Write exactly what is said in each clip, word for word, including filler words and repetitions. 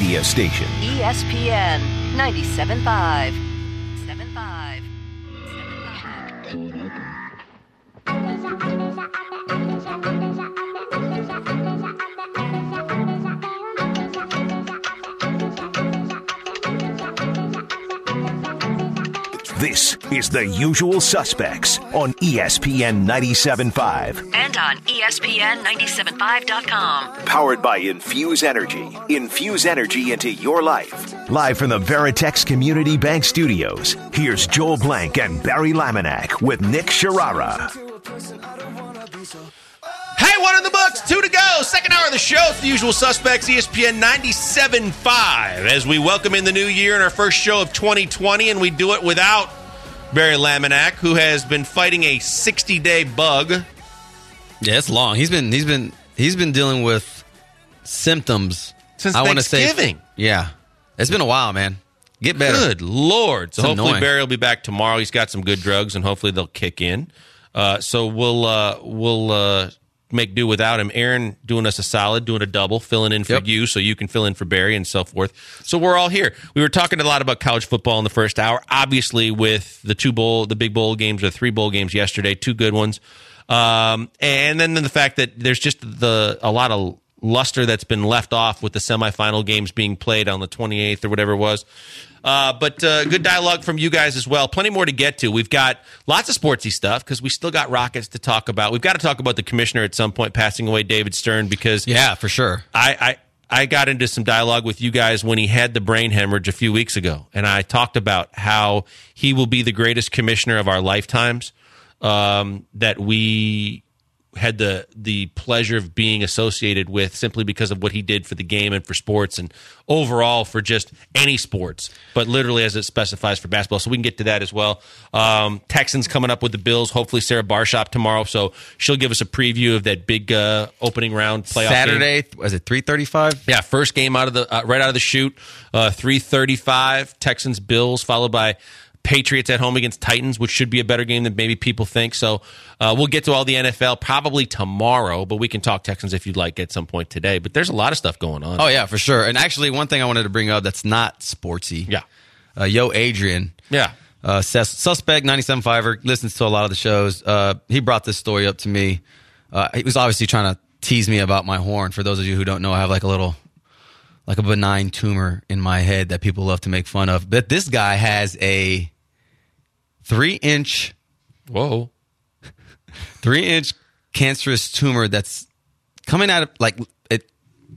radio station. E S P N ninety-seven point five. seven five. This is The Usual Suspects on E S P N ninety-seven point five. And on E S P N ninety-seven five dot com. Powered by Infuse Energy. Infuse energy into your life. Live from the Veritex Community Bank Studios, here's Joel Blank and Barry Laminack with Nick Sharara. Hey, one in the books, two to go. Second hour of the show. It's The Usual Suspects, E S P N ninety-seven point five. As we welcome in the new year in our first show of twenty twenty, and we do it without Barry Laminack, who has been fighting a sixty-day bug. Yeah, it's long. He's been he's been he's been dealing with symptoms Since I want to say, Thanksgiving. Yeah, it's been a while, man. Get better. Good Lord. So It's hopefully annoying. Barry will be back tomorrow. He's got some good drugs, and hopefully they'll kick in. Uh, so we'll uh, we'll uh, make do without him. Aaron doing us a solid, doing a double, filling in for Yep. you so you can fill in for Barry and so forth. So we're all here. We were talking a lot about college football in the first hour, obviously with the two bowl, the big bowl games, or three bowl games yesterday, two good ones. Um, and then the fact that there's just the a lot of luster that's been left off with the semifinal games being played on the twenty-eighth or whatever it was. Uh, but uh, good dialogue from you guys as well. Plenty more to get to. We've got lots of sportsy stuff because we still got Rockets to talk about. We've got to talk about the commissioner at some point passing away, David Stern, because Yeah, for sure. I, I, I got into some dialogue with you guys when he had the brain hemorrhage a few weeks ago, and I talked about how he will be the greatest commissioner of our lifetimes, um, that we had the the pleasure of being associated with simply because of what he did for the game and for sports and overall for just any sports, but literally as it specifies for basketball. So we can get to that as well. Um, Texans coming up with the Bills. Hopefully Sarah Barshop tomorrow, so she'll give us a preview of that big uh, opening round playoff Saturday, game. was it three thirty-five? Yeah, first game out of the uh, right out of the chute, uh, three thirty-five. Texans Bills followed by Patriots at home against Titans, which should be a better game than maybe people think. So uh, we'll get to all the N F L probably tomorrow, but we can talk Texans if you'd like at some point today. But there's a lot of stuff going on. Oh, yeah, for sure. And actually, one thing I wanted to bring up that's not sportsy. Yeah. Uh, Yo, Adrian. Yeah. Uh, sus- Suspect ninety-seven point five listens to a lot of the shows. Uh, he brought this story up to me. Uh, he was obviously trying to tease me about my horn. For those of you who don't know, I have like a little, like a benign tumor in my head that people love to make fun of. But this guy has a three-inch, Whoa. three-inch cancerous tumor that's coming out of, like, it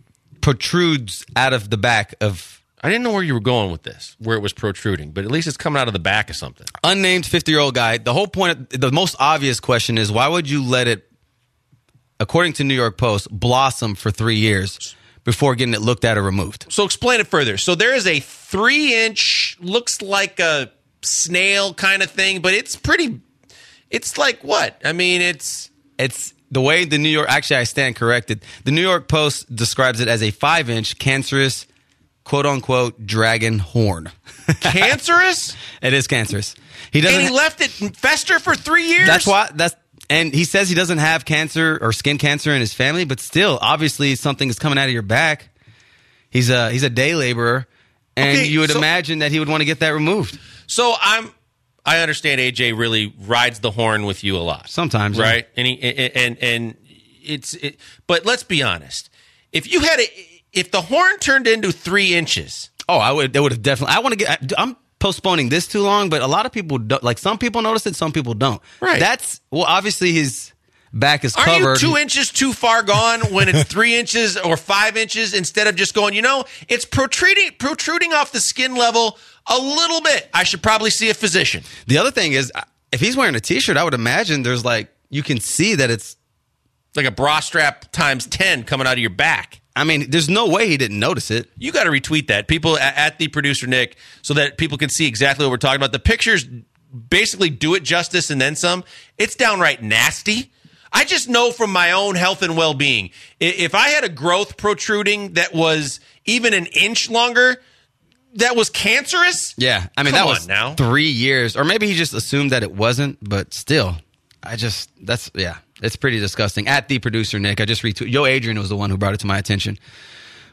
protrudes out of the back of I didn't know where you were going with this, where it was protruding, but at least it's coming out of the back of something. unnamed fifty-year-old guy. The whole point, of, the most obvious question is, why would you let it, according to New York Post, blossom for three years before getting it looked at or removed? So explain it further. So there is a three-inch, looks like a snail kind of thing, but it's pretty, it's like what? I mean, it's... It's the way the New York, actually I stand corrected. The New York Post describes it as a five-inch cancerous, quote-unquote, dragon horn. Cancerous? It is cancerous. He doesn't. And he left it fester for three years? That's why. That's and he says he doesn't have cancer or skin cancer in his family, but still, obviously, something is coming out of your back. He's a he's a day laborer, and Okay, you would so- imagine that he would want to get that removed. So I'm, I understand A J really rides the horn with you a lot. Sometimes, yeah. right? And he and and it's, it, but let's be honest. If you had a, if the horn turned into three inches, Oh, I would. They would have definitely. I want to get. I'm postponing this too long, but a lot of people don't. Like some people notice it, some people don't. Right. That's well. Obviously, his back is aren't covered. you two inches too far gone when it's three inches or five inches instead of just going? You know, it's protruding protruding off the skin level a little bit. I should probably see a physician. The other thing is, if he's wearing a T-shirt, I would imagine there's like you can see that it's. Like a bra strap times ten coming out of your back. I mean, there's no way he didn't notice it. You got to retweet that. People at, at the producer Nick, so that people can see exactly what we're talking about. The pictures basically do it justice and then some. It's downright nasty. I just know from my own health and well-being, if I had a growth protruding that was even an inch longer, that was cancerous. Yeah, I mean Come that on was now. three years, or maybe he just assumed that it wasn't. But still, I just that's yeah, it's pretty disgusting. At the producer Nick, I just retweeted. Yo, Adrian was the one who brought it to my attention.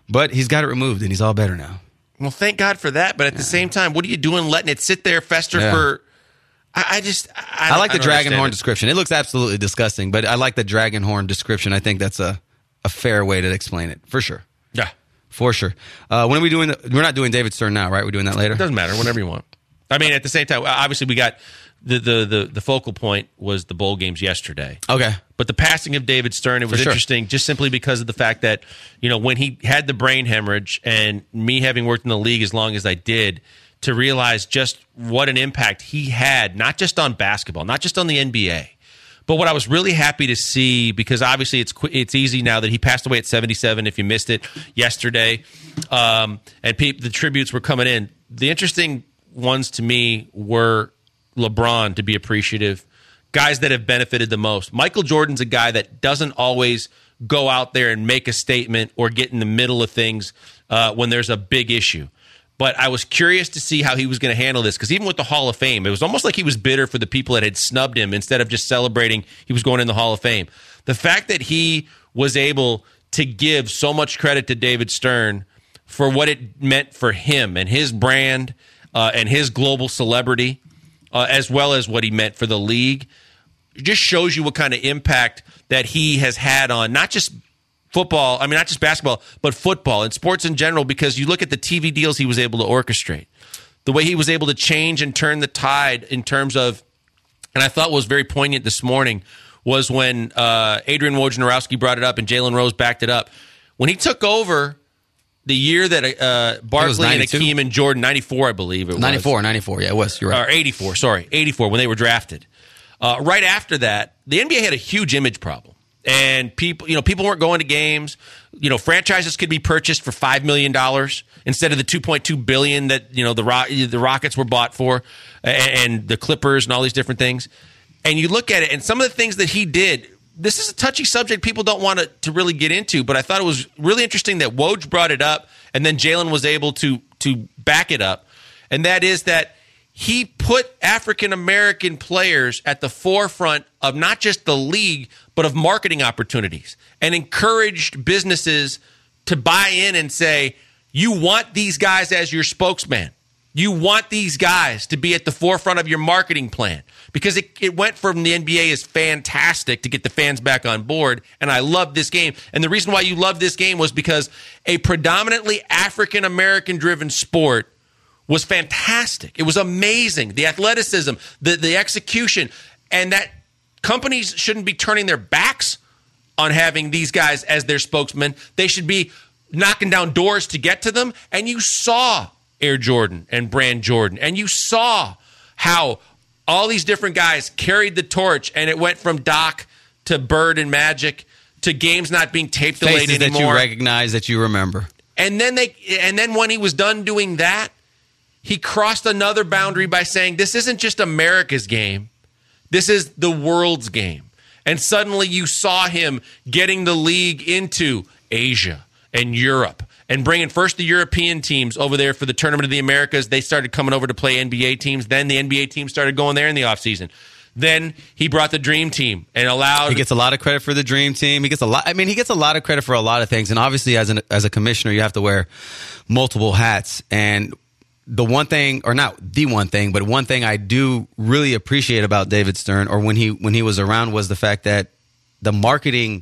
But he's got it removed, and he's all better now. Well, thank God for that. But at yeah. the same time, what are you doing letting it sit there, fester yeah. for... I, I just... I, I like the I dragon horn it. description. It looks absolutely disgusting, but I like the dragon horn description. I think that's a, a fair way to explain it, for sure. Yeah. For sure. Uh, when are we doing... The, we're not doing David Stern now, right? We're doing that later? It doesn't matter. Whenever you want. I mean, at the same time, obviously we got... The, the the the focal point was the bowl games yesterday. Okay. But the passing of David Stern, it was sure. interesting just simply because of the fact that, you know, when he had the brain hemorrhage and me having worked in the league as long as I did, to realize just what an impact he had, not just on basketball, not just on the N B A, but what I was really happy to see, because obviously it's it's easy now that he passed away at seventy-seven, if you missed it yesterday, um, and pe- the tributes were coming in. The interesting ones to me were LeBron, to be appreciative, guys that have benefited the most. Michael Jordan's a guy that doesn't always go out there and make a statement or get in the middle of things uh, when there's a big issue. But I was curious to see how he was going to handle this, because even with the Hall of Fame, it was almost like he was bitter for the people that had snubbed him instead of just celebrating he was going in the Hall of Fame. The fact that he was able to give so much credit to David Stern for what it meant for him and his brand uh, and his global celebrity, Uh, as well as what he meant for the league, it just shows you what kind of impact that he has had on not just football, I mean, not just basketball, but football and sports in general, because you look at the T V deals he was able to orchestrate, the way he was able to change and turn the tide in terms of, and I thought was very poignant this morning, was when uh, Adrian Wojnarowski brought it up and Jalen Rose backed it up. When he took over, the year that uh, Barkley and Akeem and Jordan, ninety-four, I believe it was. ninety-four, ninety-four, yeah, it was. You're right. Or eighty-four, sorry, eighty-four, when they were drafted. Uh, right after that, the N B A had a huge image problem. And people, you know, people weren't going to games. You know, franchises could be purchased for five million dollars instead of the two point two billion dollars that, you know, the Ro- the Rockets were bought for, and, and the Clippers and all these different things. And you look at it, and some of the things that he did, this is a touchy subject people don't want to, to really get into, but I thought it was really interesting that Woj brought it up, and then Jalen was able to to back it up, and that is that he put African-American players at the forefront of not just the league, but of marketing opportunities, and encouraged businesses to buy in and say, you want these guys as your spokesman. You want these guys to be at the forefront of your marketing plan, because it, it went from the N B A is fantastic to get the fans back on board. And I love this game. And the reason why you love this game was because a predominantly African-American driven sport was fantastic. It was amazing. The athleticism, the, the execution, and that companies shouldn't be turning their backs on having these guys as their spokesmen. They should be knocking down doors to get to them. And you saw Air Jordan and Brand Jordan, and you saw how all these different guys carried the torch, and it went from Doc to Bird and Magic to games not being tape delayed Faces anymore. That you recognize, that you remember. And then they, and then when he was done doing that, he crossed another boundary by saying, this isn't just America's game. This is the world's game. And suddenly you saw him getting the league into Asia and Europe, and bringing first the European teams over there for the Tournament of the Americas. They started coming over to play N B A teams. Then the N B A teams started going there in the offseason. Then he brought the Dream Team and allowed... He gets a lot of credit for the Dream Team. He gets a lot. I mean, he gets a lot of credit for a lot of things. And obviously, as an as a commissioner, you have to wear multiple hats. And the one thing, or not the one thing, but one thing I do really appreciate about David Stern, or when he when he was around, was the fact that the marketing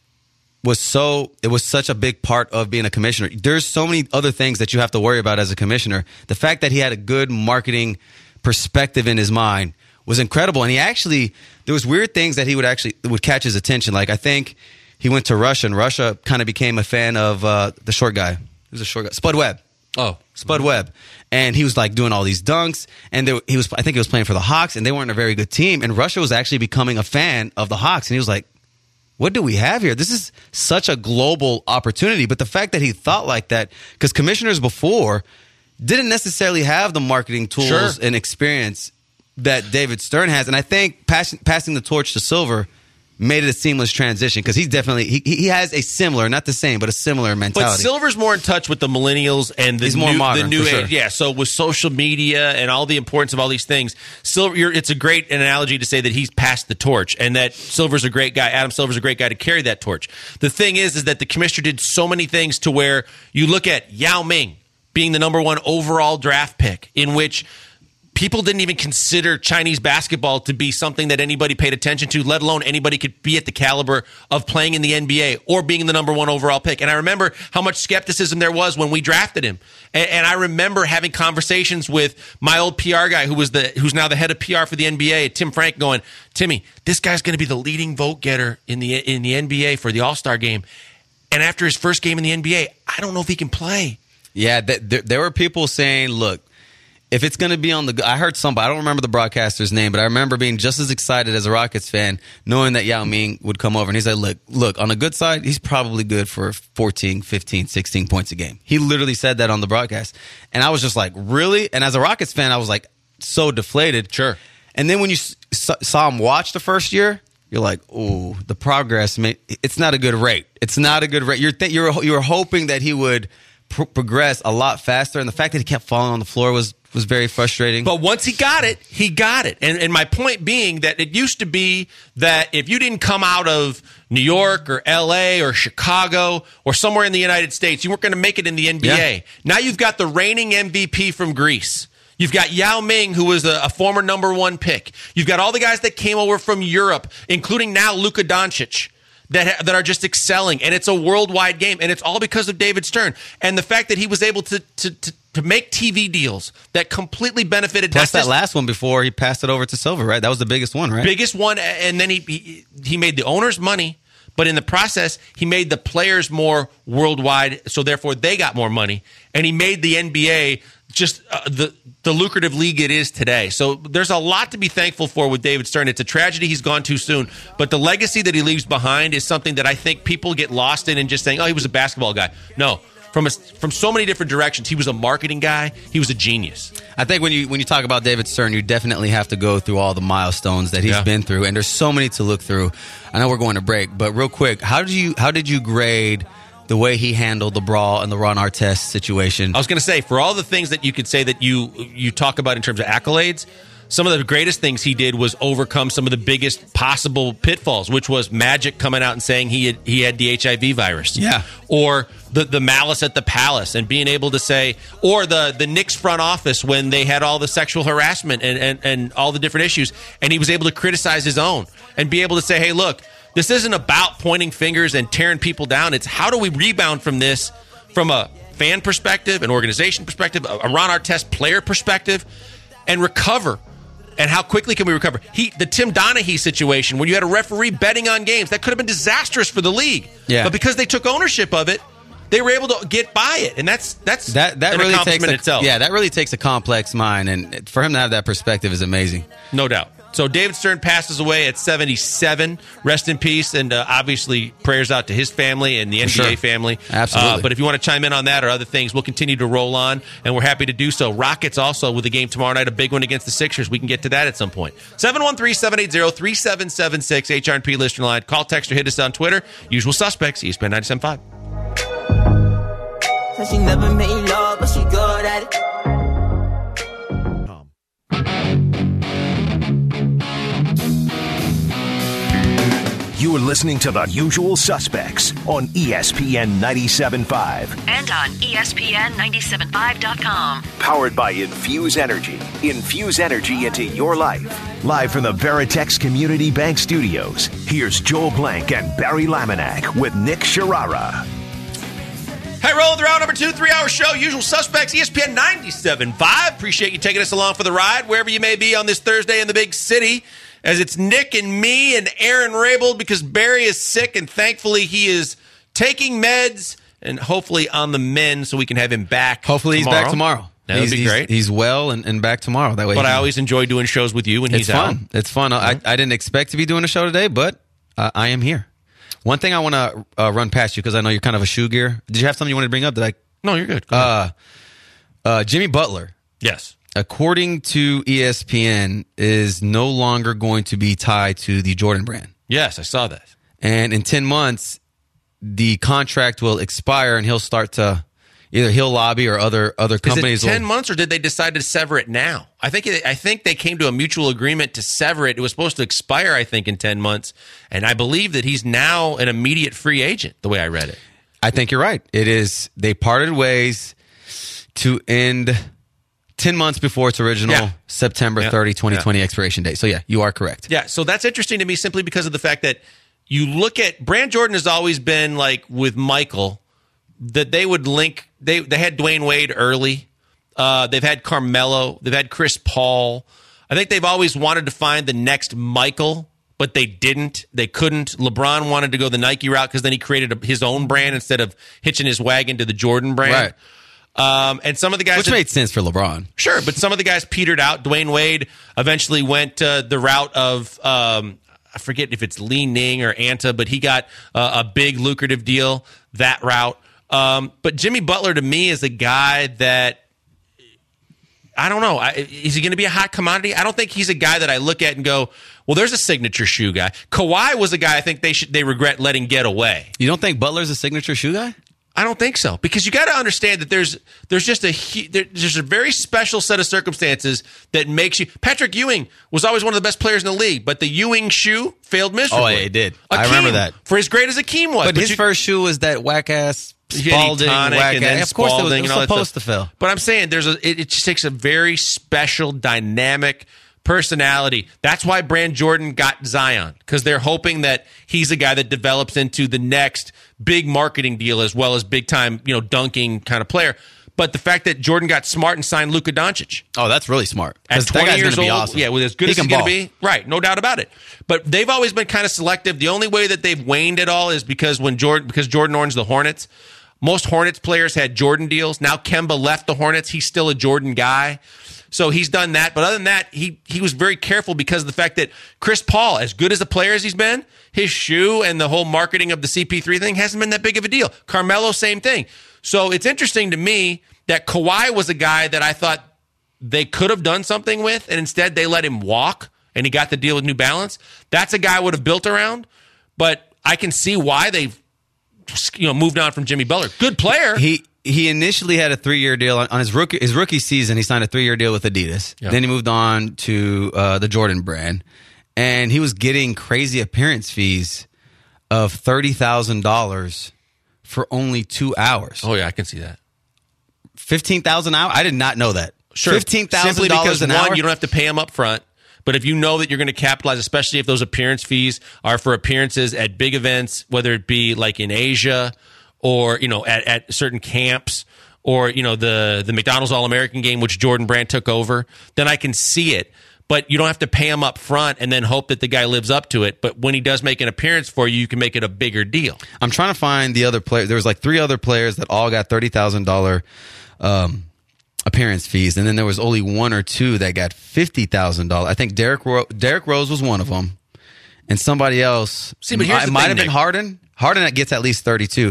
was so, it was such a big part of being a commissioner. There's so many other things that you have to worry about as a commissioner. The fact that he had a good marketing perspective in his mind was incredible. And he actually, there was weird things that he would actually, would catch his attention. Like, I think he went to Russia, and Russia kind of became a fan of uh, the short guy. Who's a short guy? Spud Webb. Oh, Spud Webb. And he was like doing all these dunks, and they, he was, I think he was playing for the Hawks, and they weren't a very good team. And Russia was actually becoming a fan of the Hawks. And he was like, what do we have here? This is such a global opportunity. But the fact that he thought like that, because commissioners before didn't necessarily have the marketing tools Sure. and experience that David Stern has. And I think pass, passing the torch to Silver made it a seamless transition because he's definitely he, he has a similar, not the same, but a similar mentality. But Silver's more in touch with the millennials and the he's new, more modern, the new for sure. age. Yeah, so with social media and all the importance of all these things, Silver, you're, it's a great analogy to say that he's passed the torch and that Silver's a great guy. Adam Silver's a great guy to carry that torch. The thing is, is that the commissioner did so many things to where you look at Yao Ming being the number one overall draft pick, in which people didn't even consider Chinese basketball to be something that anybody paid attention to, let alone anybody could be at the caliber of playing in the N B A or being the number one overall pick. And I remember how much skepticism there was when we drafted him. And, and I remember having conversations with my old P R guy who was the who's now the head of P R for the N B A, Tim Frank, going, Timmy, this guy's going to be the leading vote getter in the in the N B A for the All-Star game. And after his first game in the N B A, I don't know if he can play. Yeah, th- th- there were people saying, look, if it's going to be on the – I heard somebody – I don't remember the broadcaster's name, but I remember being just as excited as a Rockets fan knowing that Yao Ming would come over. And he said, look, look, on the good side, he's probably good for fourteen, fifteen, sixteen points a game. He literally said that on the broadcast. And I was just like, really? And as a Rockets fan, I was like so deflated. Sure. And then when you s- saw him watch the first year, you're like, oh, the progress, may- it's not a good rate. It's not a good rate. You're, th- you're, you're hoping that he would – Pro- progress a lot faster, and the fact that he kept falling on the floor was was very frustrating. But once he got it, he got it. And and my point being that it used to be that if you didn't come out of New York or L A or Chicago or somewhere in the United States, you weren't going to make it in the N B A. Yeah. Now you've got the reigning M V P from Greece. You've got Yao Ming, who was a, a former number one pick. You've got all the guys that came over from Europe, including now Luka Doncic. That, that are just excelling, and it's a worldwide game, and it's all because of David Stern. And the fact that he was able to to, to, to make T V deals that completely benefited. Plus that last one before he passed it over to Silver, right? That was the biggest one, right? Biggest one, and then he he, he made the owners money, but in the process, he made the players more worldwide, so therefore they got more money, and he made the N B A just uh, the the lucrative league it is today. So there's a lot to be thankful for with David Stern. It's a tragedy he's gone too soon, but the legacy that he leaves behind is something that I think people get lost in and just saying, oh, he was a basketball guy. No, from a, from so many different directions. He was a marketing guy. He was a genius. I think when you when you talk about David Stern, you definitely have to go through all the milestones that he's Yeah. been through, and there's so many to look through. I know we're going to break, but real quick, how did you how did you grade the way he handled the brawl and the Ron Artest situation? I was going to say, for all the things that you could say that you you talk about in terms of accolades, some of the greatest things he did was overcome some of the biggest possible pitfalls, which was Magic coming out and saying he had, he had the H I V virus. Yeah. Or the, the malice at the Palace and being able to say, or the, the Knicks front office when they had all the sexual harassment and, and, and all the different issues, and he was able to criticize his own and be able to say, hey, look, this isn't about pointing fingers and tearing people down. It's how do we rebound from this from a fan perspective, an organization perspective, a Ron Artest player perspective, and recover. And how quickly can we recover? He, the Tim Donaghy situation, when you had a referee betting on games, that could have been disastrous for the league. Yeah. But because they took ownership of it, they were able to get by it, and that's that's that that an really takes accomplishment a, itself. Yeah, that really takes a complex mind, and for him to have that perspective is amazing. No doubt. So David Stern passes away at seventy-seven. Rest in peace, and uh, obviously prayers out to his family and the N B A sure. family. Absolutely. Uh, but if you want to chime in on that or other things, we'll continue to roll on, and we're happy to do so. Rockets also with a game tomorrow night, a big one against the Sixers. We can get to that at some point. seven one three, seven eight zero, three seven seven six, H R and P listener line. Call, text, or hit us on Twitter. Usual suspects, E S P N ninety-seven point five. She never made love, but she good at it. You are listening to The Usual Suspects on E S P N ninety-seven point five. And on E S P N ninety-seven point five dot com. Powered by Infuse Energy. Infuse energy into your life. Live from the Veritex Community Bank Studios, here's Joel Blank and Barry Laminack with Nick Sharara. Hey, roll the round number two, three-hour show, Usual Suspects, E S P N ninety-seven point five. Appreciate you taking us along for the ride, wherever you may be on this Thursday in the big city, as it's Nick and me and Aaron Rabel, because Barry is sick, and thankfully he is taking meds and hopefully on the mend so we can have him back Hopefully tomorrow. he's back tomorrow. That would he's, be he's, great. He's well and, and back tomorrow. That way. But he I can, always enjoy doing shows with you when he's it's out. fun. It's fun. I, I didn't expect to be doing a show today, but uh, I am here. One thing I want to uh, run past you, because I know you're kind of a shoe gear. Did you have something you wanted to bring up? Did I? No, you're good. Go ahead. Uh, uh, Jimmy Butler, yes. according to E S P N, is no longer going to be tied to the Jordan brand. Yes, I saw that. And in ten months, the contract will expire, and he'll start to either he'll lobby or other other companies. Is it ten will, months, or did they decide to sever it now? I think it, I think they came to a mutual agreement to sever it. It was supposed to expire, I think, in ten months, and I believe that he's now an immediate free agent. The way I read it, I think you're right. It is. They parted ways to end ten months before its original Yeah. September Yeah. thirtieth, twenty twenty Yeah. expiration date. So yeah, you are correct. yeah. So that's interesting to me, simply because of the fact that you look at Brand Jordan has always been like with Michael, that they would link. They they had Dwayne Wade early. Uh, they've had Carmelo. They've had Chris Paul. I think they've always wanted to find the next Michael, but they didn't. They couldn't. LeBron wanted to go the Nike route because then he created a, his own brand instead of hitching his wagon to the Jordan brand. Right. Um, and some of the guys Which that- made sense for LeBron. Sure, but some of the guys petered out. Dwayne Wade eventually went uh, the route of, um, I forget if it's Li Ning or Anta, but he got uh, a big lucrative deal that route. Um, but Jimmy Butler, to me, is a guy that, I don't know. I, is he going to be a hot commodity? I don't think he's a guy that I look at and go, well, there's a signature shoe guy. Kawhi was a guy I think they should they regret letting get away. You don't think Butler's a signature shoe guy? I don't think so, because you got to understand that there's there's just a hu- there, there's a very special set of circumstances that makes you. Patrick Ewing was always one of the best players in the league, but the Ewing shoe failed miserably. Oh, yeah, it did. I remember that. For as great as Akeem was, But, his you- first shoe was that whack ass Spalding, Tonic whack and then ass. Of course, it was, Spalding it was and all that supposed stuff. to fail. But I'm saying there's a it, it just takes a very special, dynamic personality. That's why Brand Jordan got Zion, because they're hoping that he's a guy that develops into the next big marketing deal as well as big time, you know, dunking kind of player. But the fact that Jordan got smart and signed Luka Doncic Oh, that's really smart. at 'Cause that twenty guy's years gonna old, be awesome. yeah, with as good He as can he's going ball. to be, right? No doubt about it. But they've always been kind of selective. The only way that they've waned it all is because when Jordan, because Jordan owns the Hornets. Most Hornets players had Jordan deals. Now Kemba left the Hornets. He's still a Jordan guy. So he's done that. But other than that, he he was very careful because of the fact that Chris Paul, as good as a player as he's been, his shoe and the whole marketing of the C P three thing hasn't been that big of a deal. Carmelo, same thing. So it's interesting to me that Kawhi was a guy that I thought they could have done something with, and instead they let him walk, and he got the deal with New Balance. That's a guy I would have built around, but I can see why they've you know moved on from Jimmy Butler. Good player. He he initially had a three year deal on, on his rookie his rookie season. He signed a three year deal with Adidas. Yeah. Then he moved on to uh, the Jordan brand, and he was getting crazy appearance fees of thirty thousand dollars for only two hours. Oh yeah, I can see that. Fifteen thousand hours. I did not know that. Sure. Fifteen thousand Simply dollars because, an one, hour. you don't have to pay them up front. But if you know that you're going to capitalize, especially if those appearance fees are for appearances at big events, whether it be like in Asia or, you know, at, at certain camps or, you know, the, the McDonald's All-American game, which Jordan Brand took over, then I can see it. But you don't have to pay him up front and then hope that the guy lives up to it. But when he does make an appearance for you, you can make it a bigger deal. I'm trying to find the other players. There was like three other players that all got thirty thousand dollars um, appearance fees, and then there was only one or two that got fifty thousand dollars. I think Derrick Ro- Derrick Rose was one of them, and somebody else. See, but here's it the might thing, have been Nick. Harden. Harden that gets at least thirty-two.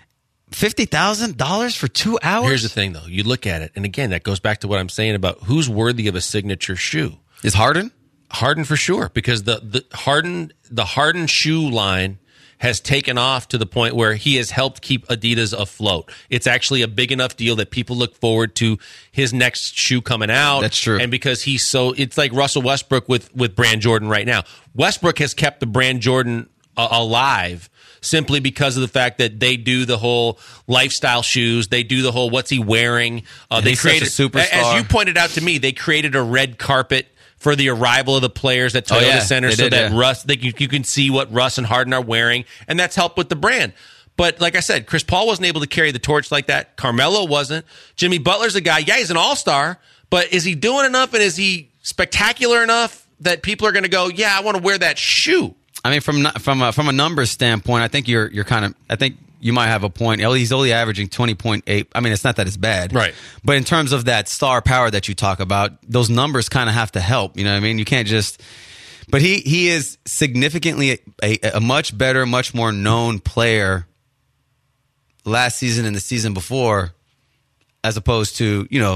Fifty thousand dollars for two hours. Here's the thing, though. You look at it, and again, that goes back to what I'm saying about who's worthy of a signature shoe. Is Harden? Harden for sure, because the the Harden the Harden shoe line has taken off to the point where he has helped keep Adidas afloat. It's actually a big enough deal that people look forward to his next shoe coming out. That's true. And because he's so, it's like Russell Westbrook with with Brand Jordan right now. Westbrook has kept the Brand Jordan uh, alive simply because of the fact that they do the whole lifestyle shoes. They do the whole what's he wearing. Uh, they he's such a created superstar. As you pointed out to me, they created a red carpet for the arrival of the players at Toyota Oh, yeah. Center, They so did, that yeah. Russ, they, you, you can see what Russ and Harden are wearing, and that's helped with the brand. But like I said, Chris Paul wasn't able to carry the torch like that. Carmelo wasn't. Jimmy Butler's a guy. Yeah, he's an all-star, but is he doing enough, and is he spectacular enough that people are going to go, yeah, I want to wear that shoe? I mean, from from a, from a numbers standpoint, I think you're you're kind of. I think you might have a point. He's only averaging twenty point eight. I mean, it's not that it's bad, Right. But in terms of that star power that you talk about, those numbers kind of have to help. You know what I mean? You can't just. But he he is significantly a, a much better, much more known player last season and the season before, as opposed to you know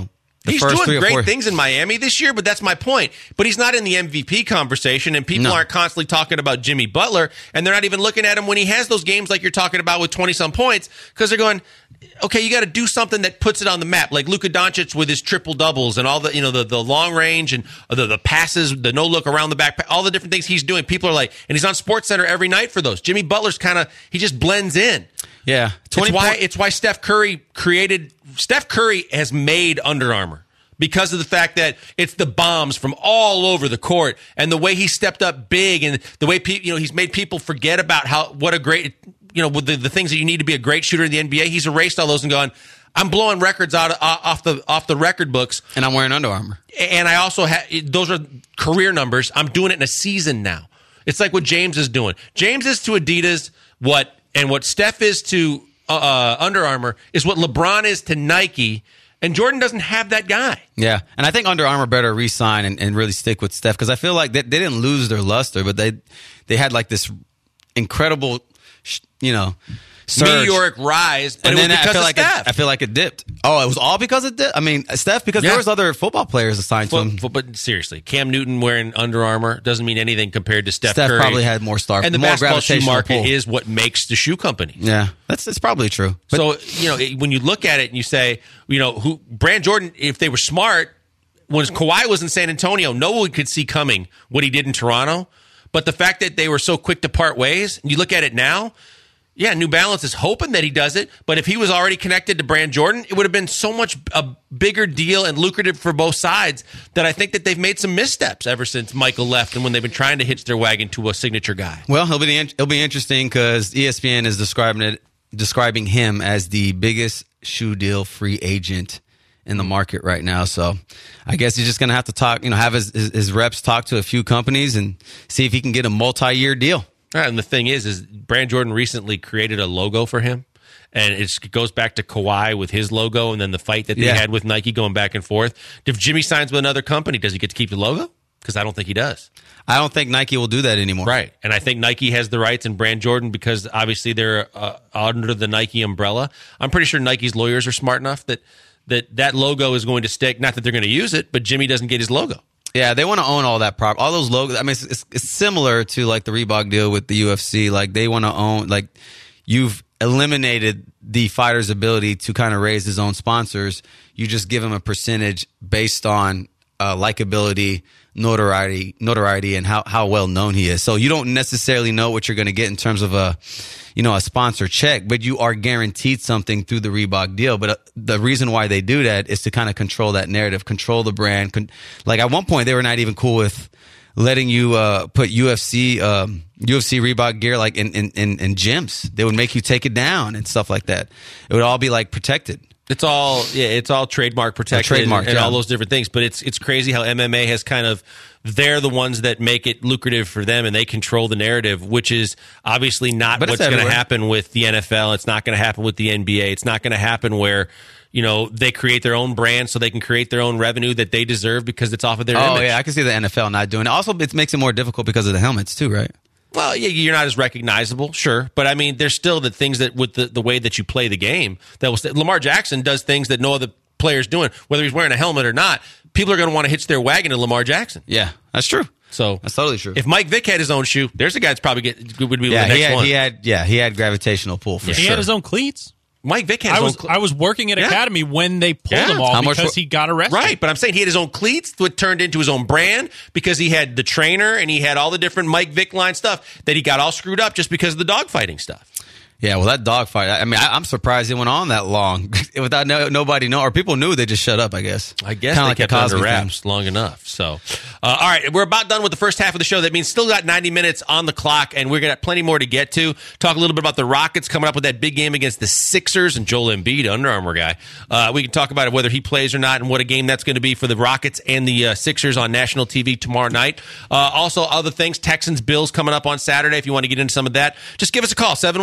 the he's first doing three or great four. things in Miami this year, but that's my point. But he's not in the M V P conversation, and people No. aren't constantly talking about Jimmy Butler, and they're not even looking at him when he has those games like you're talking about with twenty-some points, because they're going, okay, you got to do something that puts it on the map, like Luka Doncic with his triple-doubles and all the, you know, the, the long range and the, the passes, the no-look around the back, all the different things he's doing. People are like, and he's on SportsCenter every night for those. Jimmy Butler's kind of, he just blends in. Yeah. It's why, point- it's why Steph Curry created, Steph Curry has made Under Armour. Because of the fact that it's the bombs from all over the court, and the way he stepped up big, and the way pe- you know he's made people forget about how what a great you know with the, the things that you need to be a great shooter in the N B A. He's erased all those and gone, I'm blowing records out of, off the off the record books, and I'm wearing Under Armour. And I also have those are career numbers. I'm doing it in a season now. It's like what James is doing. James is to Adidas what and what Steph is to uh, Under Armour is what LeBron is to Nike. And Jordan doesn't have that guy. Yeah, and I think Under Armour better re-sign and, and really stick with Steph, because I feel like they, they didn't lose their luster, but they they had like this incredible, you know, surge. Meteoric rise, but and it then was because I feel of like Steph. it, I feel like it dipped. Oh, it was all because of Steph. I mean, Steph, because Yeah. there was other football players assigned to But, him. but, but seriously, Cam Newton wearing Under Armour doesn't mean anything compared to Steph, Steph Curry. probably had more star, and the more basketball shoe gravitational market pull. is what makes the shoe company. Yeah, that's it's probably true. But So you know it- when you look at it and you say, you know, who Brand Jordan, if they were smart, when Kawhi was in San Antonio, no one could see coming what he did in Toronto. But the fact that they were so quick to part ways, and you look at it now. Yeah, New Balance is hoping that he does it, but if he was already connected to Brand Jordan, it would have been so much a bigger deal and lucrative for both sides that I think that they've made some missteps ever since Michael left and when they've been trying to hitch their wagon to a signature guy. Well, it'll be it'll be interesting because E S P N is describing it describing him as the biggest shoe deal free agent in the market right now. So I guess he's just going to have to talk, you know, have his, his his reps talk to a few companies and see if he can get a multi-year deal. All right, and the thing is, is Brand Jordan recently created a logo for him, and it's, it goes back to Kawhi with his logo, and then the fight that they Yeah. had with Nike going back and forth. If Jimmy signs with another company, does he get to keep the logo? Because I don't think he does. I don't think Nike will do that anymore. Right, and I think Nike has the rights, and Brand Jordan, because obviously they're uh, under the Nike umbrella. I'm pretty sure Nike's lawyers are smart enough that that that logo is going to stick. Not that they're going to use it, but Jimmy doesn't get his logo. Yeah, they want to own all that prop, all those logos. I mean, it's, it's, it's similar to like the Reebok deal with the U F C. Like they want to own, like you've eliminated the fighter's ability to kind of raise his own sponsors. You just give him a percentage based on uh, likability, notoriety, notoriety, and how, how well known he is. So you don't necessarily know what you're going to get in terms of a, you know, a sponsor check, but you are guaranteed something through the Reebok deal. But uh, the reason why they do that is to kind of control that narrative, control the brand. Con- like at one point, they were not even cool with letting you uh, put U F C um, U F C Reebok gear like in, in, in, in gyms. They would make you take it down and stuff like that. It would all be like protected. It's all yeah, it's all trademark protected trademark, and, and yeah. all those different things. But it's it's crazy how M M A has kind of they're the ones that make it lucrative for them and they control the narrative, which is obviously not But it's what's going to everywhere. happen with the N F L. It's not going to happen with the N B A. It's not going to happen where you know they create their own brand so they can create their own revenue that they deserve because it's off of their Oh image. yeah, I can see the N F L not doing it. Also, it makes it more difficult because of the helmets too, right? Well, yeah, you're not as recognizable, sure, but I mean, there's still the things that with the, the way that you play the game that will. Lamar Jackson does things that no other player's doing, whether he's wearing a helmet or not. People are going to want to hitch their wagon to Lamar Jackson. Yeah, that's true. So That's totally true. If Mike Vick had his own shoe, there's a guy that's probably get would be yeah, the next he had, one. he had yeah he had gravitational pull for Yeah. He sure. had his own cleats. Mike Vick had I his was own. Cl- I was working at Yeah. Academy when they pulled Yeah. him all How much because wa- he got arrested. Right, but I'm saying he had his own cleats that turned into his own brand because he had the trainer and he had all the different Mike Vick line stuff that he got all screwed up just because of the dogfighting stuff. Yeah, well, that dogfight. I mean, I, I'm surprised it went on that long without no, nobody know, or people knew. They just shut up. I guess. I guess Kinda they like the kept it under Cosby wraps long enough. So, uh, all right, we're about done with the first half of the show. That means still got ninety minutes on the clock, and we're got plenty more to get to. Talk a little bit about the Rockets coming up with that big game against the Sixers and Joel Embiid, Under Armour guy. Uh, we can talk about it, whether he plays or not, and what a game that's going to be for the Rockets and the uh, Sixers on national T V tomorrow night. Uh, also, other things, Texans Bills coming up on Saturday. If you want to get into some of that, just give us a call seven one three, seven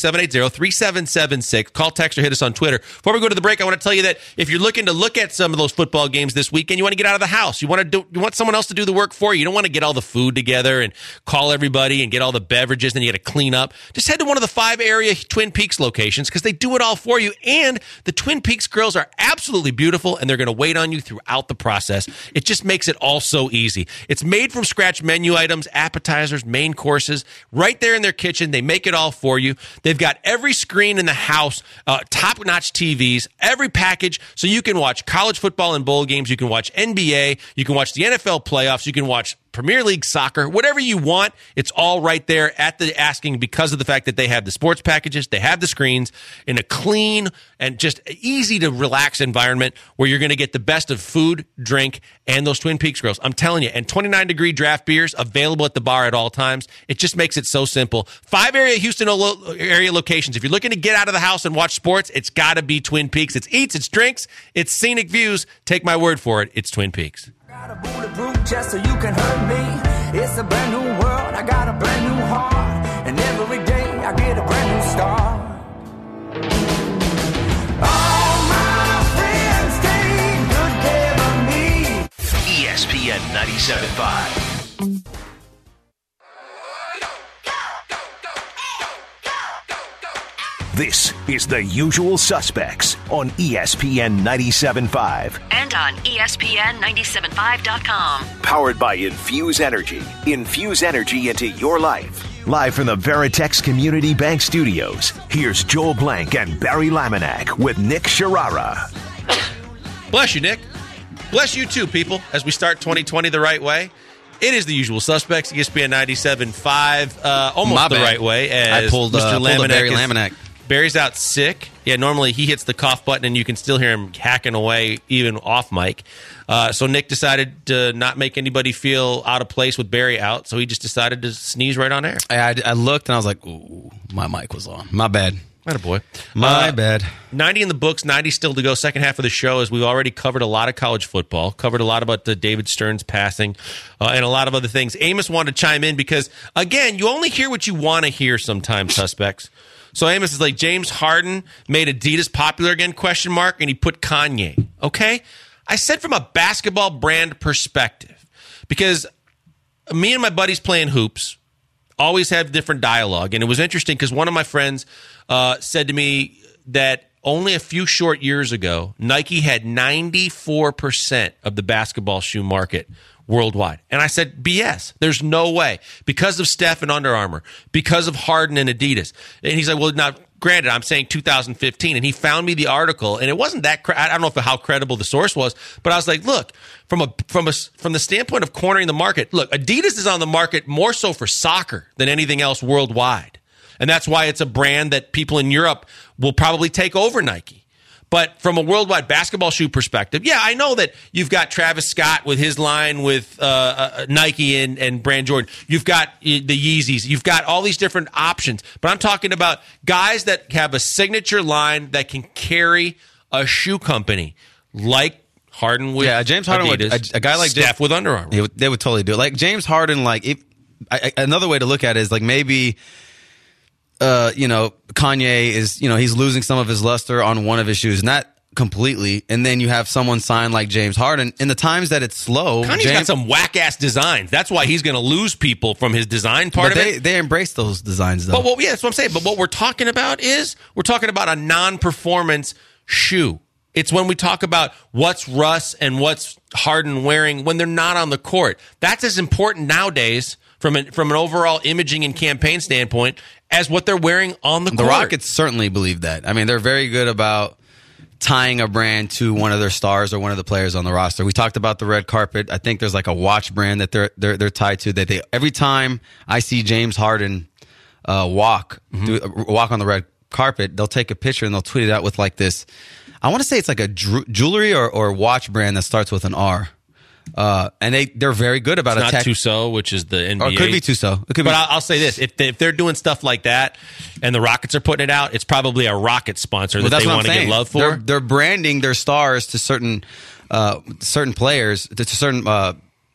seven eight zero, three seven seven six. Call, text, or hit us on Twitter. Before we go to the break, I want to tell you that if you're looking to look at some of those football games this weekend, you want to get out of the house. You want to do, you want someone else to do the work for you. You don't want to get all the food together and call everybody and get all the beverages, and you got to clean up. Just head to one of the five area Twin Peaks locations because they do it all for you. And the Twin Peaks grills are absolutely beautiful, and they're going to wait on you throughout the process. It just makes it all so easy. It's made from scratch menu items, appetizers, main courses, right there in their kitchen. They make it all for you. They've got every screen in the house, uh, top-notch T Vs, every package, so you can watch college football and bowl games. You can watch N B A. You can watch the N F L playoffs. You can watch Premier League soccer, whatever you want. It's all right there at the asking because of the fact that they have the sports packages, they have the screens in a clean and just easy to relax environment where you're going to get the best of food, drink, and those Twin Peaks grills. I'm telling you, and twenty-nine degree draft beers available at the bar at all times. It just makes it so simple. Five area Houston area locations. If you're looking to get out of the house and watch sports, it's got to be Twin Peaks. It's eats, it's drinks, it's scenic views. Take my word for it. It's Twin Peaks. Got a bulletproof just so you can hurt me. It's a brand new world. I got a brand new heart. And every day I get a brand new start. All my friends take good care of me. E S P N ninety-seven point five. This is The Usual Suspects on E S P N ninety-seven point five. And on E S P N ninety-seven five dot com. Powered by Infuse Energy. Infuse energy into your life. Live from the Veritex Community Bank Studios, here's Joel Blank and Barry Laminack with Nick Sharara. Bless you, Nick. Bless you too, people, as we start twenty twenty the right way. It is The Usual Suspects, E S P N ninety-seven point five, uh, almost My the bad. right way. As I pulled, uh, Mister pulled a Laminack Barry is- Laminack. Barry's out sick. Yeah, normally he hits the cough button and you can still hear him hacking away even off mic. Uh, so Nick decided to not make anybody feel out of place with Barry out, so he just decided to sneeze right on air. I, I looked and I was like, ooh, my mic was on. My bad. Attaboy. My Uh, bad. ninety in the books, ninety still to go. Second half of the show, as we've already covered a lot of college football, covered a lot about the David Stearns passing, uh, and a lot of other things. Amos wanted to chime in because, again, you only hear what you want to hear sometimes, suspects. So Amos is like, James Harden made Adidas popular again, question mark, and he put Kanye. Okay? I said from a basketball brand perspective, because me and my buddies playing hoops always have different dialogue. And it was interesting because one of my friends uh, said to me that only a few short years ago, Nike had ninety-four percent of the basketball shoe market worldwide. And I said, B S. There's no way. Because of Steph and Under Armour, because of Harden and Adidas. And he's like, well, now, granted, I'm saying two thousand fifteen. And he found me the article, and it wasn't that, cre- I don't know if how credible the source was, but I was like, look, from a from a from the standpoint of cornering the market, look, Adidas is on the market more so for soccer than anything else worldwide. And that's why it's a brand that people in Europe will probably take over Nike. But from a worldwide basketball shoe perspective, yeah, I know that you've got Travis Scott with his line with uh, uh, Nike and, and Brand Jordan. You've got uh, the Yeezys. You've got all these different options. But I'm talking about guys that have a signature line that can carry a shoe company like Harden with Yeah, James Harden would- Adidas, a- a guy like Steph James- with Under Armour. They would, they would totally do it. Like James Harden, like if, I, I, another way to look at it is like maybe, uh, you know, Kanye is, you know, he's losing some of his luster on one of his shoes, not completely. And then you have someone sign like James Harden. In the times that it's slow, Kanye's James, got some whack ass designs. That's why he's going to lose people from his design part but of they, it. they embrace those designs though. But what, yeah, that's what I'm saying. But what we're talking about is we're talking about a non-performance shoe. It's when we talk about what's Russ and what's Harden wearing when they're not on the court. That's as important nowadays from an, from an overall imaging and campaign standpoint as what they're wearing on the, The court. Rockets certainly believe that. I mean, they're very good about tying a brand to one of their stars or one of the players on the roster. We talked about the red carpet. I think there's like a watch brand that they're they're they're tied to. That they every time I see James Harden uh, walk Mm-hmm. do, uh, walk on the red carpet, they'll take a picture and they'll tweet it out with like this. I want to say it's like a dru- jewelry or, or watch brand that starts with an R. Uh, and they they're very good about It's not attack- Tissot, which is the N B A. Or it could be Tissot. It could But be. I'll, I'll say this: if, they, if they're doing stuff like that, and the Rockets are putting it out, it's probably a Rocket sponsor Well, that that's they what want I'm to get saying. love for. They're, they're branding their stars to certain uh, certain players, to, to certain uh,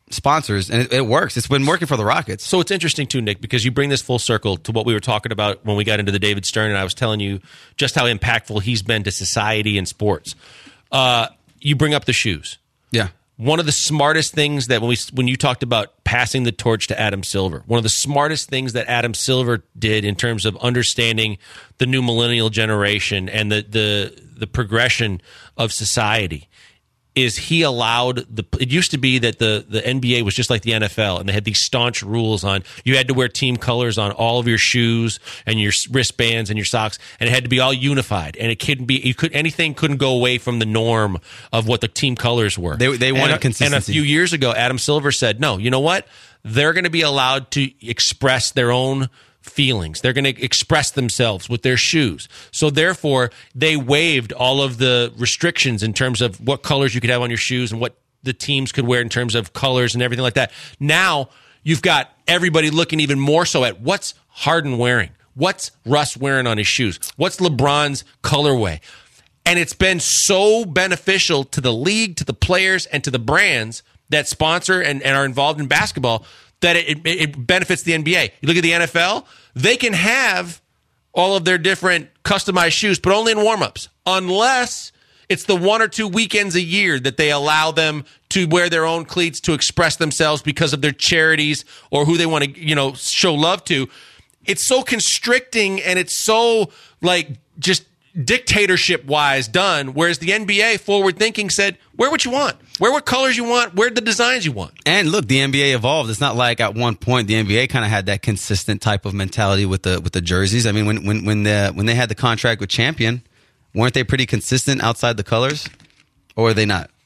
sponsors, and it, it works. It's been working for the Rockets. So it's interesting too, Nick, because you bring this full circle to what we were talking about when we got into the David Stern, and I was telling you just how impactful he's been to society and sports. Uh, you bring up the shoes. Yeah. One of the smartest things that when we when you talked about passing the torch to Adam Silver, one of the smartest things that Adam Silver did in terms of understanding the new millennial generation and the the the progression of society is he allowed the it used to be that the the N B A was just like the N F L, and they had these staunch rules on you had to wear team colors on all of your shoes and your wristbands and your socks, and it had to be all unified, and it couldn't be you could anything couldn't go away from the norm of what the team colors were. They they wanted and, consistency. And a few years ago, Adam Silver said, "No, you know what? They're going to be allowed to express their own feelings. They're going to express themselves with their shoes." So therefore, they waived all of the restrictions in terms of what colors you could have on your shoes and what the teams could wear in terms of colors and everything like that. Now you've got everybody looking even more so at what's Harden wearing, what's Russ wearing on his shoes, what's LeBron's colorway. And it's been so beneficial to the league, to the players, and to the brands that sponsor and, and are involved in basketball that it, it, it benefits the N B A. You look at the N F L, they can have all of their different customized shoes, but only in warm-ups, unless it's the one or two weekends a year that they allow them to wear their own cleats to express themselves because of their charities or who they want to, you know, show love to. It's so constricting and it's so like just dictatorship-wise done, whereas the N B A, forward-thinking, said, wear what you want. Wear what colors you want. Wear the designs you want. And look, the N B A evolved. It's not like at one point the N B A kind of had that consistent type of mentality with the with the jerseys. I mean, when when when the when they had the contract with Champion, weren't they pretty consistent outside the colors, or were they not?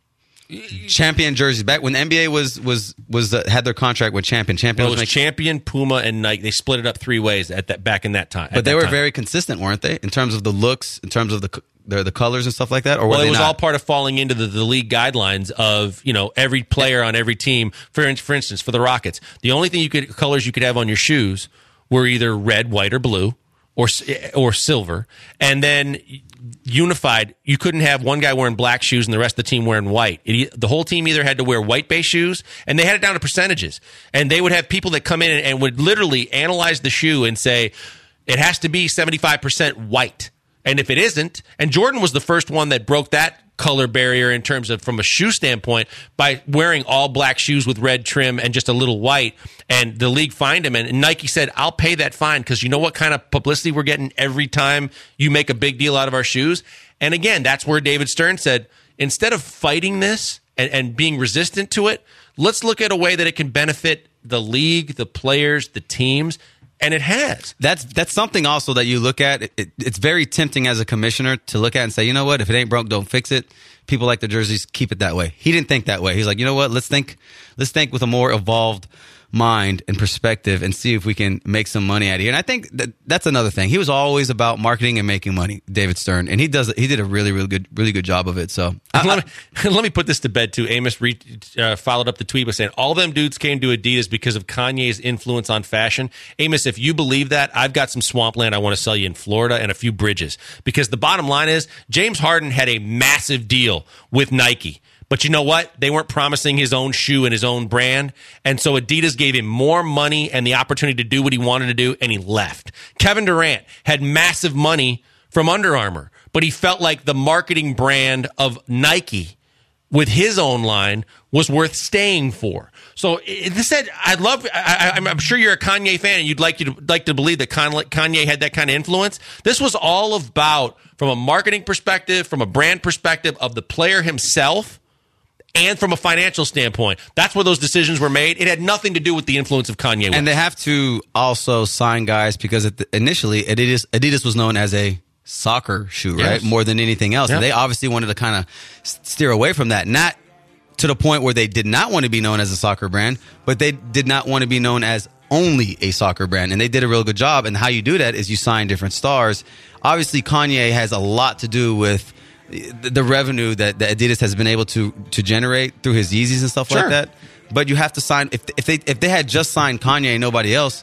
Champion jerseys back when the N B A was was was uh, had their contract with Champion. Champion well, was it was making, Champion, Puma, and Nike. They split it up three ways at that back in that time. but they were time. very consistent, weren't they? In terms of the looks, in terms of the the, the colors and stuff like that. Or were well, they it was not? all part of falling into the, the league guidelines of you know every player on every team. For for instance, for the Rockets, the only thing you could colors you could have on your shoes were either red, white, or blue, or or silver, and then unified, you couldn't have one guy wearing black shoes and the rest of the team wearing white. It, the whole team either had to wear white base shoes, and they had it down to percentages. And they would have people that come in and, and would literally analyze the shoe and say, it has to be seventy-five percent white. And if it isn't, and Jordan was the first one that broke that color barrier in terms of from a shoe standpoint by wearing all black shoes with red trim and just a little white, and the league fined him, and Nike said, I'll pay that fine because you know what kind of publicity we're getting every time you make a big deal out of our shoes. And again, that's where David Stern said, instead of fighting this and, and being resistant to it, let's look at a way that it can benefit the league, the players, the teams. And it has. That's that's something also that you look at. It, it, it's very tempting as a commissioner to look at and say, you know what, if it ain't broke, don't fix it. People like the jerseys, keep it that way. He didn't think that way. He's like, you know what, let's think let's think with a more evolved mind and perspective and see if we can make some money out of here. And I think that that's another thing. He was always about marketing and making money, David Stern, and he does he did a really really good really good job of it. So I, let, me, let me put this to bed too. Amos re, uh, followed up the tweet by saying all them dudes came to Adidas because of Kanye's influence on fashion. Amos, if you believe that, I've got some swampland I want to sell you in Florida and a few bridges, because the bottom line is James Harden had a massive deal with Nike. But you know what? They weren't promising his own shoe and his own brand. And so Adidas gave him more money and the opportunity to do what he wanted to do, and he left. Kevin Durant had massive money from Under Armour, but he felt like the marketing brand of Nike with his own line was worth staying for. So this said, I love, I, I'm sure you're a Kanye fan and you'd like you to like to believe that Kanye had that kind of influence. This was all about, from a marketing perspective, from a brand perspective of the player himself, and from a financial standpoint. That's where those decisions were made. It had nothing to do with the influence of Kanye West. And they have to also sign guys because it, initially Adidas, Adidas was known as a soccer shoe, right? Yes. More than anything else. Yep. And they obviously wanted to kind of steer away from that. Not to the point where they did not want to be known as a soccer brand, but they did not want to be known as only a soccer brand. And they did a real good job. And how you do that is you sign different stars. Obviously, Kanye has a lot to do with the revenue that, that Adidas has been able to to generate through his Yeezys and stuff Sure. like that. But you have to sign, if if they if they had just signed Kanye and nobody else,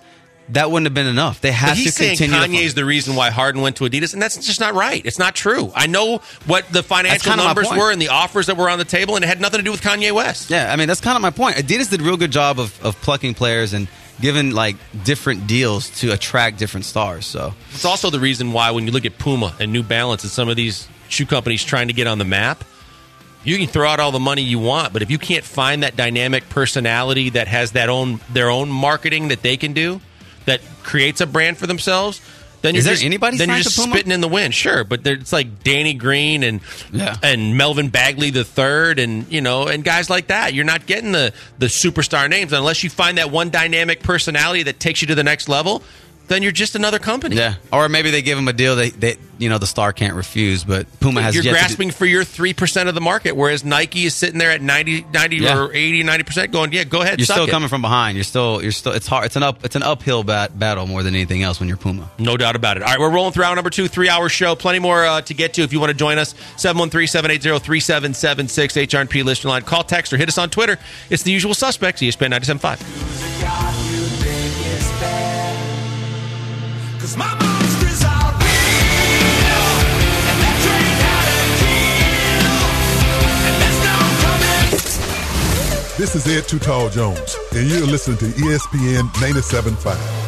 that wouldn't have been enough. They have But he's to continue. saying Kanye's the reason why Harden went to Adidas, and that's just not right. It's not true. I know what the financial numbers were and the offers that were on the table, and it had nothing to do with Kanye West. Yeah, I mean, that's kind of my point. Adidas did a real good job of, of plucking players and giving like different deals to attract different stars. So it's also the reason why when you look at Puma and New Balance and some of these shoe companies trying to get on the map, you can throw out all the money you want, but if you can't find that dynamic personality that has that own their own marketing that they can do, that creates a brand for themselves, then you're Is there just, anybody then you're signed just to Puma? spitting in the wind. Sure, but there- it's like Danny Green and Yeah. and Melvin Bagley the third, and you know, and guys like that. You're not getting the the superstar names unless you find that one dynamic personality that takes you to the next level. Then you're just another company. yeah, or maybe they give them a deal that they, you know, the star can't refuse. But Puma has You're yet grasping to for your three percent of the market, whereas Nike is sitting there at ninety, ninety Yeah. or eighty, ninety percent going, yeah, go ahead, do, you're suck still it. coming from behind. You're still you're still it's hard. It's an up it's an uphill bat, battle more than anything else when you're Puma. No doubt about it. All right, we're rolling through hour number two, three-hour show. Plenty more uh, to get to if you want to join us. seven one three, seven eight zero, three seven seven six, H R and P listener line. Call, text, or hit us on Twitter. It's the usual suspects, E S P N ninety-seven point five. Cause my monsters are real, and that train had a kill, and there's no coming. This is Ed Too Tall Jones, and you're listening to E S P N ninety-seven point five.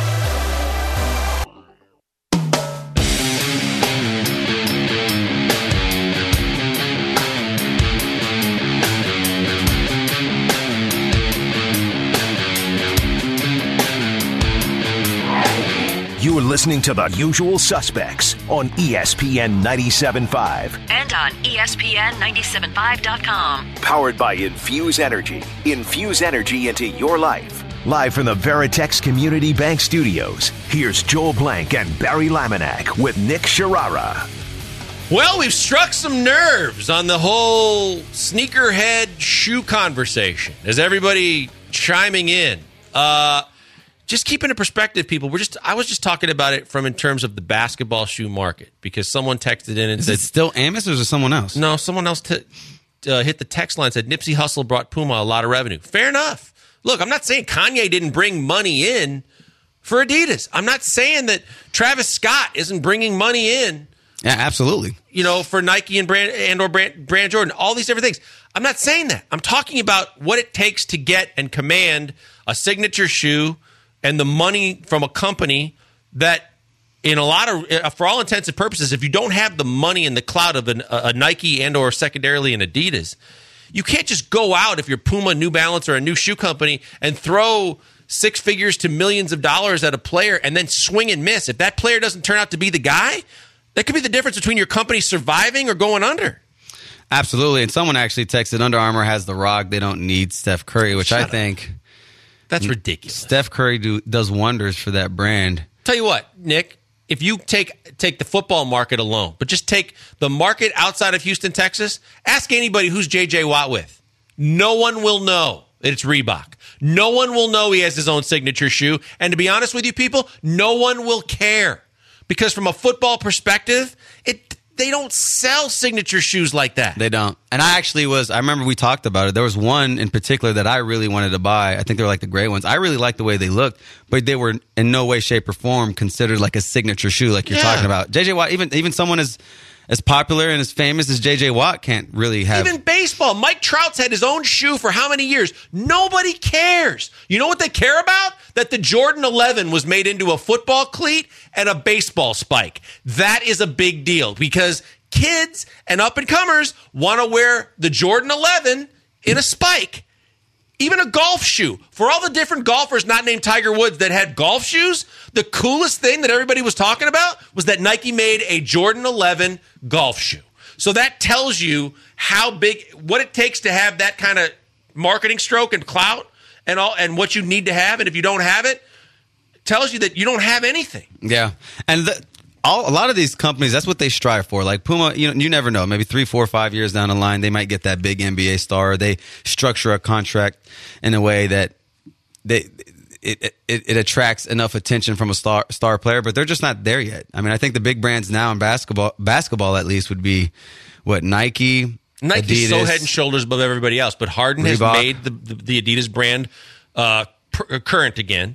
You are listening to The Usual Suspects on E S P N ninety-seven point five. And on E S P N ninety-seven point five dot com. Powered by Infuse Energy. Infuse energy into your life. Live from the Veritex Community Bank Studios, here's Joel Blank and Barry Laminack with Nick Sharara. Well, we've struck some nerves on the whole sneakerhead shoe conversation. Is everybody chiming in? Uh, just keeping in perspective, people. We're just I was just talking about it from in terms of the basketball shoe market because someone texted in and Is said, it still Amos or is it someone else? no, someone else t- uh, hit the text line and said Nipsey Hussle brought Puma a lot of revenue. Fair enough. Look, I'm not saying Kanye didn't bring money in for Adidas. I'm not saying that Travis Scott isn't bringing money in, Yeah, absolutely. you know, for Nike and brand and or brand, brand Jordan, all these different things. I'm not saying that. I'm talking about what it takes to get and command a signature shoe and the money from a company that, in a lot of, for all intents and purposes, if you don't have the money and the clout of an, a, a Nike and or secondarily an Adidas, you can't just go out if you're Puma, New Balance, or a new shoe company and throw six figures to millions of dollars at a player and then swing and miss. If that player doesn't turn out to be the guy, that could be the difference between your company surviving or going under. Absolutely. And someone actually texted Under Armour has the Rock. They don't need Steph Curry, which Shut I up. think That's ridiculous. Steph Curry do, does wonders for that brand. Tell you what, Nick, if you take take the football market alone, but just take the market outside of Houston, Texas, ask anybody who's J J Watt with. No one will know that it's Reebok. No one will know he has his own signature shoe. And to be honest with you people, no one will care. Because from a football perspective, it they don't sell signature shoes like that. They don't. And I actually was, I remember we talked about it. There was one in particular that I really wanted to buy. I think they were like the gray ones. I really liked the way they looked, but they were in no way, shape, or form considered like a signature shoe like you're Yeah. talking about. J J Watt, even even someone as as popular and as famous as J J Watt can't really have. Even baseball. Mike Trout's had his own shoe for how many years? Nobody cares. You know what they care about? That the Jordan eleven was made into a football cleat and a baseball spike. That is a big deal because kids and up-and-comers want to wear the Jordan eleven in a spike. Even a golf shoe. For all the different golfers not named Tiger Woods that had golf shoes, the coolest thing that everybody was talking about was that Nike made a Jordan eleven golf shoe. So that tells you how big, what it takes to have that kind of marketing stroke and clout and all, and what you need to have. And if you don't have it, it tells you that you don't have anything. Yeah. And the, all, a lot of these companies, that's what they strive for. Like Puma, you know, you never know. Maybe three, four, five years down the line, they might get that big N B A star. Or they structure a contract in a way that they it, it it attracts enough attention from a star star player, but they're just not there yet. I mean, I think the big brands now in basketball, basketball at least, would be what Nike, Nike's Adidas, so head and shoulders above everybody else, but Harden has Reebok. made the, the, the Adidas brand uh, per, current again.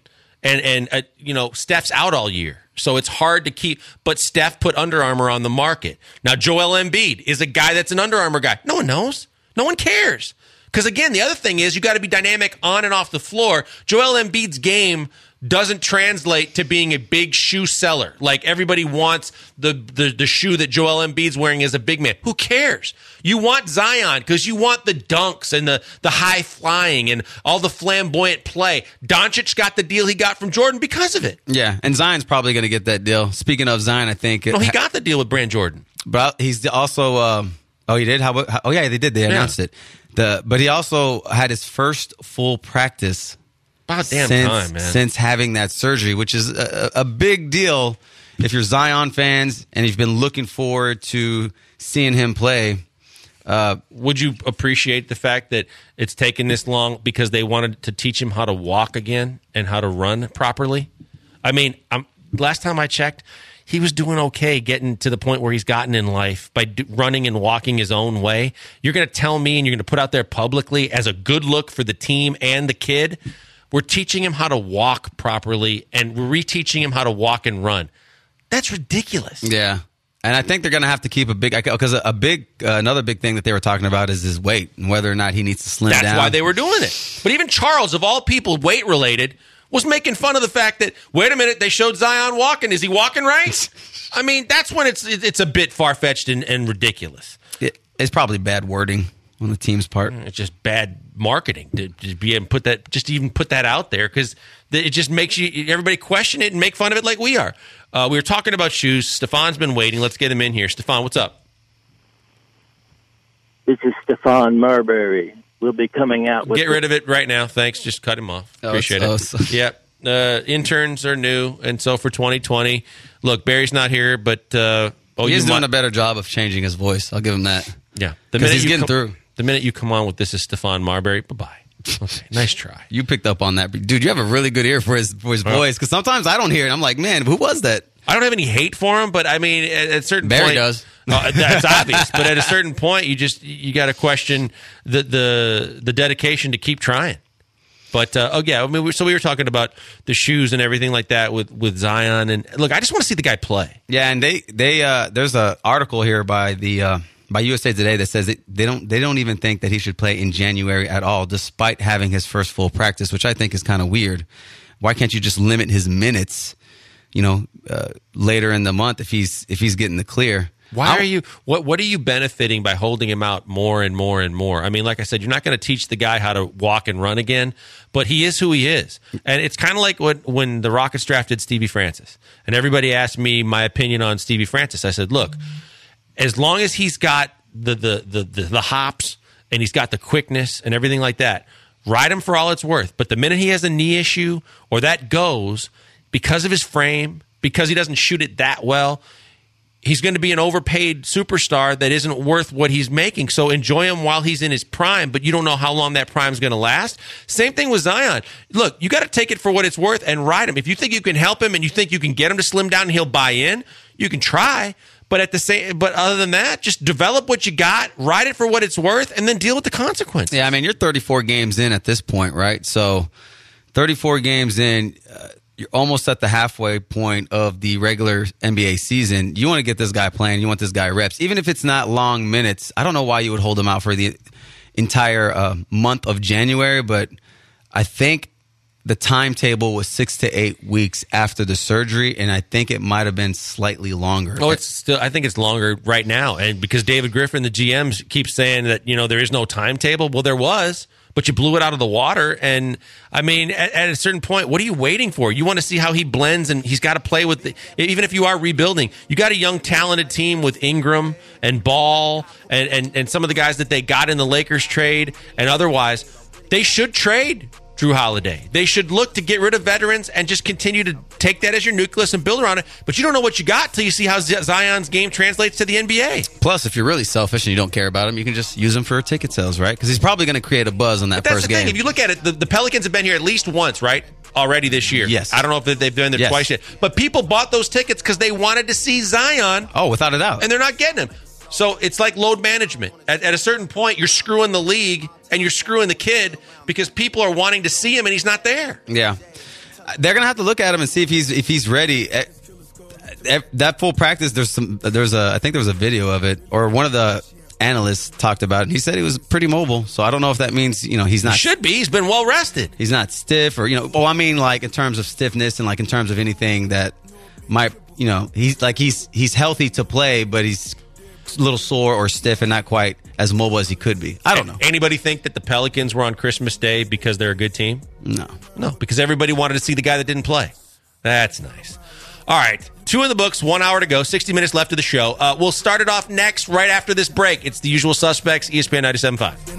And, and uh, you know, Steph's out all year. So it's hard to keep. But Steph put Under Armour on the market. Now, Joel Embiid is a guy that's an Under Armour guy. No one knows. No one cares. Because, again, the other thing is you got to be dynamic on and off the floor. Joel Embiid's game doesn't translate to being a big shoe seller. Like everybody wants the, the, the shoe that Joel Embiid's wearing as a big man. Who cares? You want Zion because you want the dunks and the, the high flying and all the flamboyant play. Doncic got the deal he got from Jordan because of it. Yeah, and Zion's probably going to get that deal. Speaking of Zion, I think... No, he got the deal with Brand Jordan. But he's also... Um, oh, he did? How, how, oh, yeah, they did. They announced yeah. it. The But he also had his first full practice... About damn since, time, man. Since having that surgery, which is a, a big deal if you're Zion fans and you've been looking forward to seeing him play. Uh, Would you appreciate the fact that it's taken this long because they wanted to teach him how to walk again and how to run properly? I mean, I'm, last time I checked, he was doing okay getting to the point where he's gotten in life by do, running and walking his own way. You're going to tell me and you're going to put out there publicly as a good look for the team and the kid, we're teaching him how to walk properly, and we're reteaching him how to walk and run. That's ridiculous. Yeah, and I think they're going to have to keep a big because a, a big uh, another big thing that they were talking about is his weight and whether or not he needs to slim That's down. That's why they were doing it. But even Charles, of all people, weight related, was making fun of the fact that wait a minute, they showed Zion walking. Is he walking right? I mean, that's when it's it's a bit far fetched and, and ridiculous. It, it's probably bad wording on the team's part. It's just bad marketing to, to be able to put that, just even put that out there because it just makes you everybody question it and make fun of it like we are. Uh, we were talking about shoes. Stefan's been waiting. Let's get him in here. Stefan, what's up? This is Stefan Marbury. We'll be coming out with. Get rid of it right now. Thanks. Just cut him off. Oh, Appreciate oh, it. so- Yep. Uh, interns are new, and so for twenty twenty, look, Barry's not here, but uh, oh, he's you doing might, a better job of changing his voice. I'll give him that. Yeah, because he's you getting come, through. The minute you come on with this is Stefan Marbury, bye bye. Okay, nice try. You picked up on that, dude. You have a really good ear for his for his Well, voice because sometimes I don't hear it. I'm like, man, who was that? I don't have any hate for him, but I mean, at, at a certain Barry point, does. Uh, that's obvious. But at a certain point, you just you got to question the the the dedication to keep trying. But uh, oh yeah, I mean, we, so we were talking about the shoes and everything like that with, with Zion, and look, I just want to see the guy play. Yeah, and they they uh, there's an article here by the uh, by U S A Today that says it, they don't they don't even think that he should play in January at all, despite having his first full practice, which I think is kind of weird. Why can't you just limit his minutes? You know, uh, later in the month if he's if he's getting the clear. Why I'll, are you what what are you benefiting by holding him out more and more and more? I mean, like I said, you're not going to teach the guy how to walk and run again, but he is who he is. And it's kind of like when when the Rockets drafted Stevie Francis. And everybody asked me my opinion on Stevie Francis. I said, "Look, as long as he's got the the the the, the hops and he's got the quickness and everything like that, ride him for all it's worth. But the minute he has a knee issue or that goes because of his frame, because he doesn't shoot it that well, he's going to be an overpaid superstar that isn't worth what he's making. So enjoy him while he's in his prime, but you don't know how long that prime is going to last. Same thing with Zion. Look, you got to take it for what it's worth and ride him. If you think you can help him and you think you can get him to slim down and he'll buy in, you can try. But at the same, but other than that, just develop what you got, ride it for what it's worth, and then deal with the consequences. Yeah, I mean, you're thirty-four games in at this point, right? So thirty-four games in. Uh, You're almost at the halfway point of the regular N B A season. You want to get this guy playing. You want this guy reps. Even if it's not long minutes, I don't know why you would hold him out for the entire uh, month of January, but I think the timetable was six to eight weeks after the surgery, and I think it might have been slightly longer. Oh, it's still. I think it's longer right now, and because David Griffin, the G M, keeps saying that you know there is no timetable. Well, there was. But you blew it out of the water. And, I mean, at, at a certain point, what are you waiting for? You want to see how he blends, and he's got to play with the – even if you are rebuilding, you got a young, talented team with Ingram and Ball and, and, and some of the guys that they got in the Lakers trade and otherwise. They should trade Drew Holiday. They should look to get rid of veterans and just continue to take that as your nucleus and build around it. But you don't know what you got till you see how Zion's game translates to the N B A. Plus, if you're really selfish and you don't care about him, you can just use him for ticket sales, right? Because he's probably going to create a buzz on that but that's first the thing. game. If you look at it, the, the Pelicans have been here at least once, right? Already this year. Yes. I don't know if they've been there yes. twice yet. But people bought those tickets because they wanted to see Zion. Oh, without a doubt. And they're not getting him. So it's like load management. At, at a certain point, you're screwing the league and you're screwing the kid because people are wanting to see him and he's not there. Yeah. they're gonna have to look at him and see if he's if he's ready. That full practice, there's some, there's a, I think there was a video of it, or one of the analysts talked about it. And he said he was pretty mobile, so I don't know if that means you know he's not. He should be. He's been well rested. He's not stiff, or you know. Oh, I mean, like in terms of stiffness and like in terms of anything that might, you know, he's like he's he's healthy to play, but he's a little sore or stiff and not quite as mobile as he could be. I don't know. Anybody think that the Pelicans were on Christmas Day because they're a good team? No, no, because everybody wanted to see the guy that didn't play. That's nice. All right, two in the books, one hour to go, sixty minutes left of the show. Uh, we'll start it off next, right after this break. It's the usual suspects, E S P N ninety-seven point five.